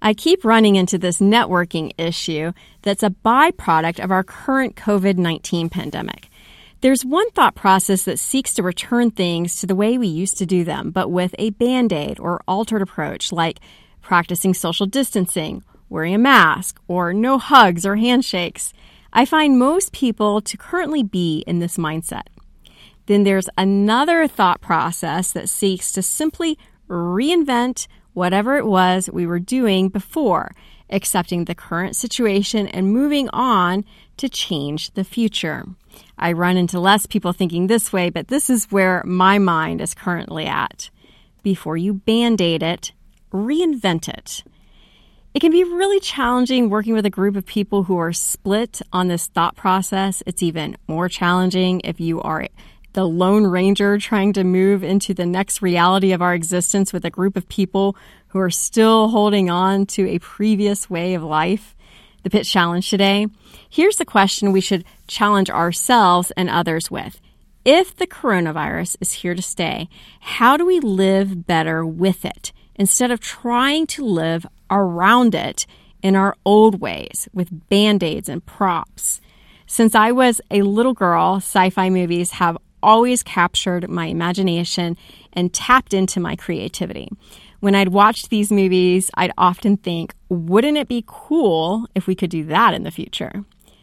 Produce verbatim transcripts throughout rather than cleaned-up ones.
I keep running into this networking issue that's a byproduct of our current covid nineteen pandemic. There's one thought process that seeks to return things to the way we used to do them, but with a Band-Aid or altered approach, like practicing social distancing, wearing a mask, or no hugs or handshakes. I find most people to currently be in this mindset. Then there's another thought process that seeks to simply reinvent whatever it was we were doing before, accepting the current situation and moving on to change the future. I run into less people thinking this way, but this is where my mind is currently at. Before you Band-Aid it, reinvent it. It can be really challenging working with a group of people who are split on this thought process. It's even more challenging if you are the Lone Ranger trying to move into the next reality of our existence with a group of people who are still holding on to a previous way of life. The Pitch Challenge today. Here's the question we should challenge ourselves and others with. If the coronavirus is here to stay, how do we live better with it instead of trying to live around it in our old ways with Band-Aids and props? Since I was a little girl, sci-fi movies have always captured my imagination and tapped into my creativity. When I'd watched these movies, I'd often think, wouldn't it be cool if we could do that in the future?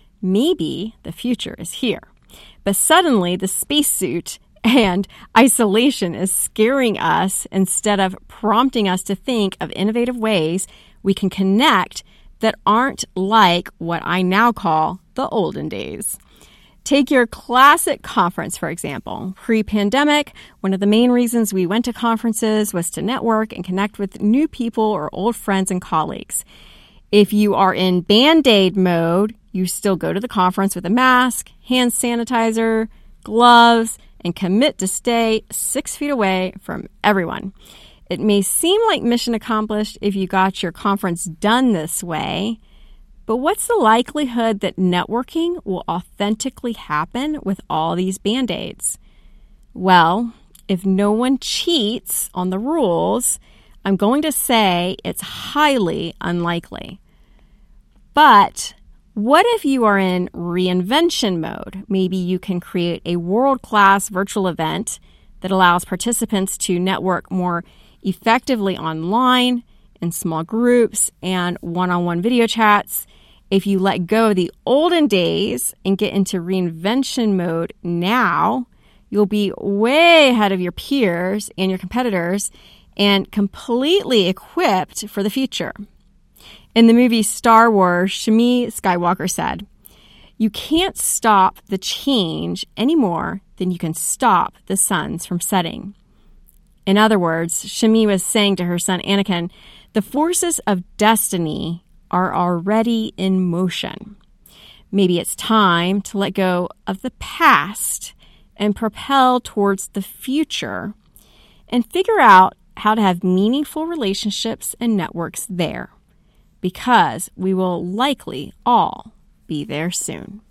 Maybe the future is here. But suddenly the spacesuit and isolation is scaring us instead of prompting us to think of innovative ways we can connect that aren't like what I now call the olden days. Take your classic conference, for example. Pre-pandemic, one of the main reasons we went to conferences was to network and connect with new people or old friends and colleagues. If you are in Band-Aid mode, you still go to the conference with a mask, hand sanitizer, gloves, and commit to stay six feet away from everyone. It may seem like mission accomplished if you got your conference done this way, but what's the likelihood that networking will authentically happen with all these Band-Aids? Well, if no one cheats on the rules, I'm going to say it's highly unlikely. But what if you are in reinvention mode? Maybe you can create a world-class virtual event that allows participants to network more effectively online, in small groups, and one-on-one video chats. If you let go of the olden days and get into reinvention mode now, you'll be way ahead of your peers and your competitors and completely equipped for the future. In the movie Star Wars, Shmi Skywalker said, "You can't stop the change any more than you can stop the suns from setting." In other words, Shmi was saying to her son Anakin, the forces of destiny are already in motion. Maybe it's time to let go of the past and propel towards the future and figure out how to have meaningful relationships and networks there, because we will likely all be there soon.